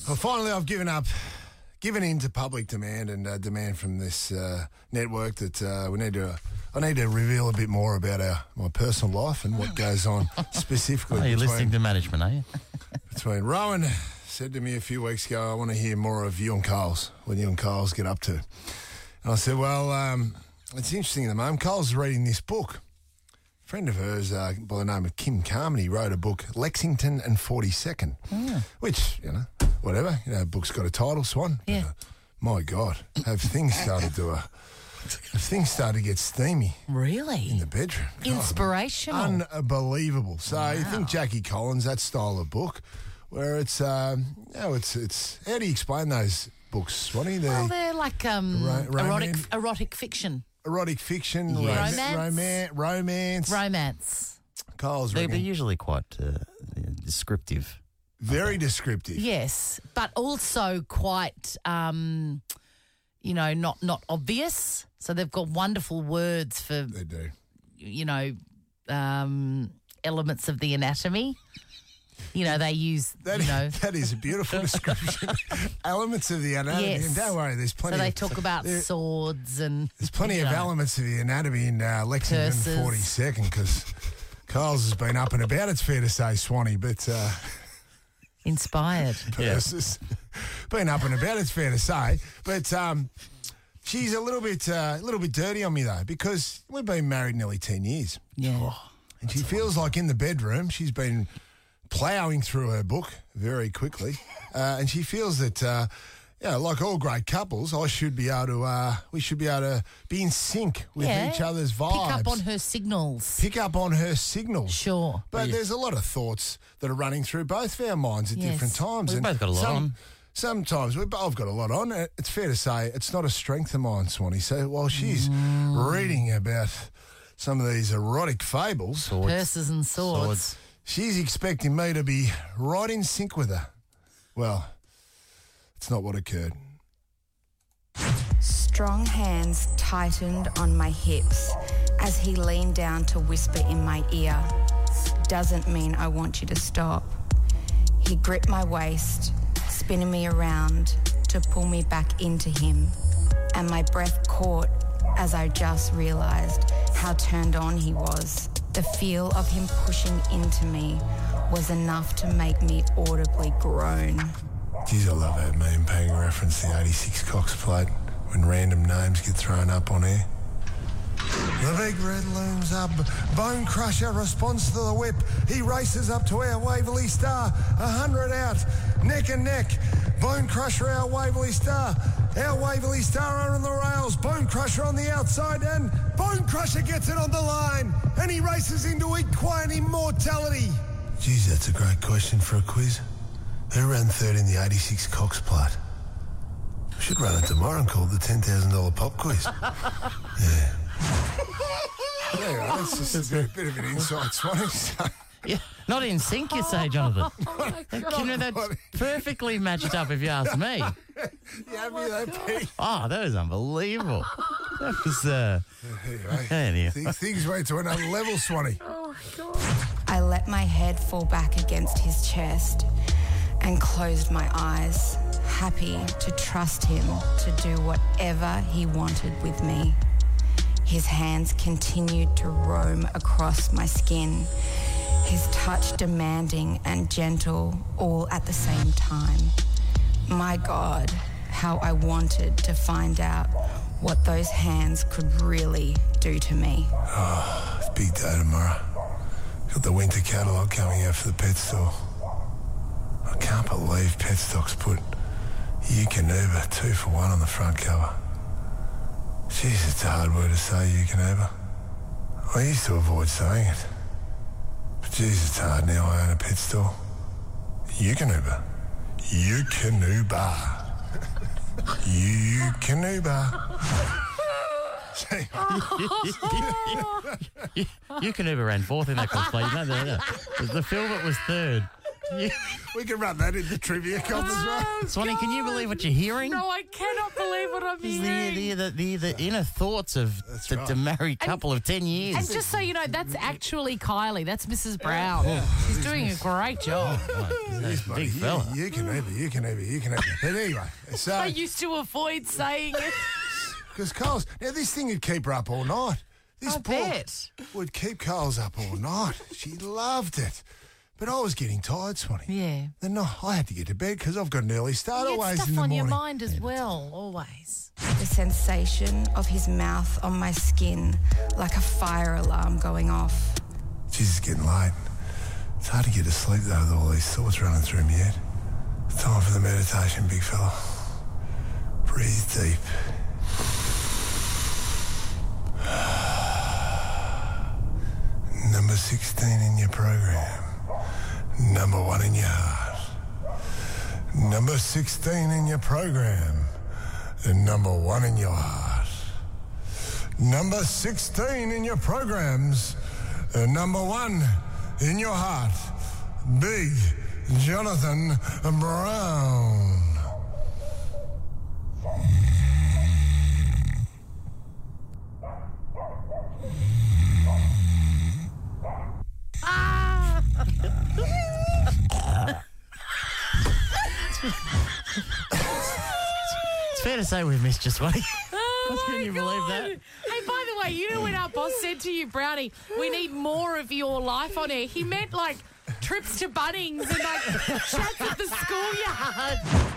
Well, finally, I've given in to public demand and demand from this network that I need to reveal a bit more about my personal life and what goes on specifically. Oh, you're listening to management, are you? Between Rowan said to me a few weeks ago, I want to hear more of you and Carl's, what you and Carl's get up to. And I said, well, it's interesting at the moment. Carl's reading this book. A friend of hers by the name of Kim Carmody wrote a book, Lexington and 42nd, which, whatever. A book's got a title, Swan. Yeah. But, my God, have things started to get steamy. Really? In the bedroom. God, inspirational. Unbelievable. So you think Jackie Collins, that style of book, where it's it's how do you explain those books, Swanee? Well, they're like erotic fiction. Erotic fiction, Yes. romance. Carl's They're reading. usually quite descriptive. Very descriptive. Yes, but also quite, not obvious. So they've got wonderful words for, They do. Elements of the anatomy. They use, That is a beautiful description. Elements of the anatomy. Yes. And don't worry, there's plenty So they talk about swords and... There's plenty of elements of the anatomy in Lexington Curses. 42nd because Carl's has been up and about, it's fair to say, Swanee, but... Inspired. Purses. Been up and about, it's fair to say. But she's a little bit dirty on me, though, because we've been married nearly 10 years. Yeah. And she feels like in the bedroom she's been ploughing through her book very quickly. And she feels that, like all great couples, we should be able to be in sync with each other's vibes. Pick up on her signals. Sure. But there's a lot of thoughts that are running through both of our minds at different times. We've both got a lot on. Sometimes we've both got a lot on. It's fair to say it's not a strength of mine, Swanee. So while she's reading about some of these erotic fables, Purses and swords. She's expecting me to be right in sync with her. Well, it's not what occurred. Strong hands tightened on my hips as he leaned down to whisper in my ear. Doesn't mean I want you to stop. He gripped my waist, spinning me around to pull me back into him. And my breath caught as I just realized how turned on he was. The feel of him pushing into me was enough to make me audibly groan. Geez, I love that me and Pang reference the 86 Cox plate when random names get thrown up on air. The big red looms up. Bone Crusher responds to the whip. He races up to our Waverley Star. 100 out, neck and neck. Bone Crusher, our Waverley Star. Our Waverley Star are on the rails. Bone Crusher on the outside, and Bone Crusher gets it on the line. And he races into equine immortality. Geez, that's a great question for a quiz. Who ran third in the 86 Cox plate? We should run it tomorrow and call it the $10,000 pop quiz. Yeah. Yeah, that's just a bit of an insight, Swanee. Yeah, not in sync, you say, Jonathan. That's perfectly matched up, if you ask me. You happy with that, Pete? Oh, that was unbelievable. That was, anyway. Things went to another level, Swanee. Oh, God. I let my head fall back against his chest and closed my eyes, happy to trust him to do whatever he wanted with me. His hands continued to roam across my skin, his touch demanding and gentle all at the same time. My God, how I wanted to find out what those hands could really do to me. Oh, it's big day tomorrow. Got the winter catalogue coming out for the pet store. I can't believe Petstock's put Eukanuba 2 for 1 on the front cover. Jeez, it's a hard word to say, Eukanuba. I used to avoid saying it. But jeez, it's hard now. I own a pet store. Eukanuba. Eukanuba. Eukanuba. Eukanuba ran fourth in that cosplay. You know that. The Philbert was third. We can run that in the trivia comp as well. Swanee, can you believe what you're hearing? No, I cannot believe believe what I'm hearing. The inner thoughts of the married couple of 10 years. And just so you know, that's actually Kylie. That's Mrs. Brown. She's doing a great job. Big fella. You can have it. But anyway, so... I used to avoid saying it. Because Carl's... Now, this thing would keep her up all night. This I bet. would keep Carl's up all night. She loved it. But I was getting tired, Swanee. Yeah. Then I had to get to bed because I've got an early start You always get in stuff the on morning. your mind as well, always. The sensation of his mouth on my skin, like a fire alarm going off. Jesus, it's getting late. It's hard to get to sleep, though, with all these thoughts running through my head. Time for the meditation, big fella. Breathe deep. Number 16 in your program. Number 1 in your heart. Number 16 in your program. And number 1 in your heart. Number 16 in your programs. And number 1 in your heart. Big Jonathan Brown. It's fair to say we've missed you, Swanee. Can you believe that? Hey, by the way, you know when our boss said to you, Brownie, we need more of your life on air, he meant like trips to Bunnings and like chats at the schoolyard.